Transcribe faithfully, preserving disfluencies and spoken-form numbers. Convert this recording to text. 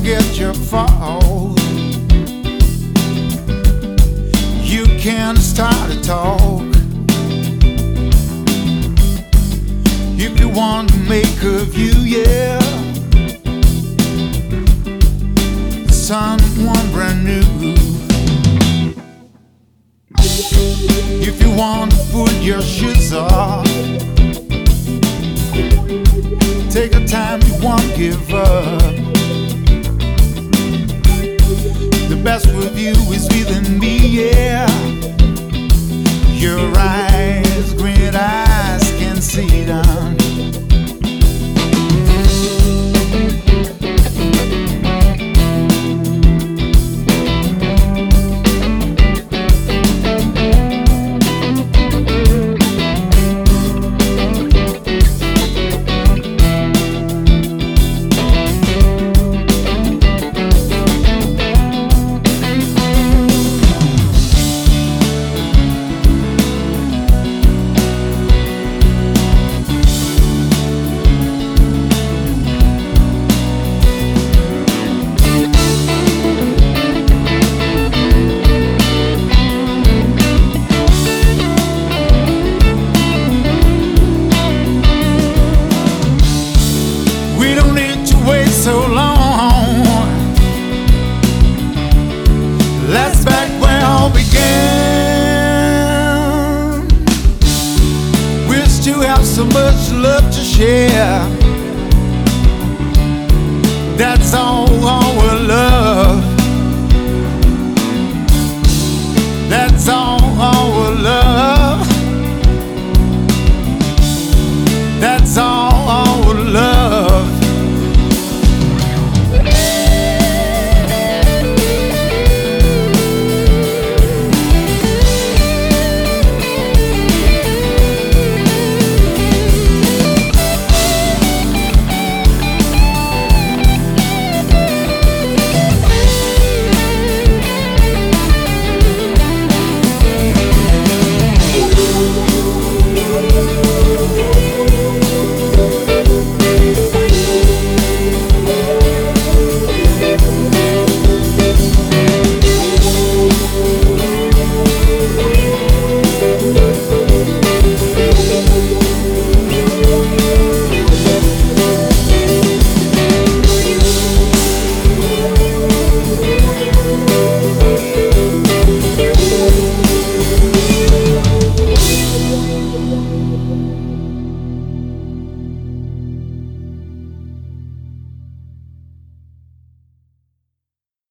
forget your fault. You can start to talk if you want to make a view, yeah. Someone brand new. If you want to put your shoes off, take a time, you won't give up. The best with you is within me, yeah. Your eyes, green eyes can see down. So long, that's back where all began. We still have so much love to share. That's all our love.